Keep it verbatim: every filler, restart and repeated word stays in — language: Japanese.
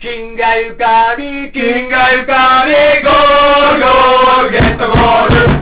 金がゆかり金がゆかりゴールゴールゲットゴール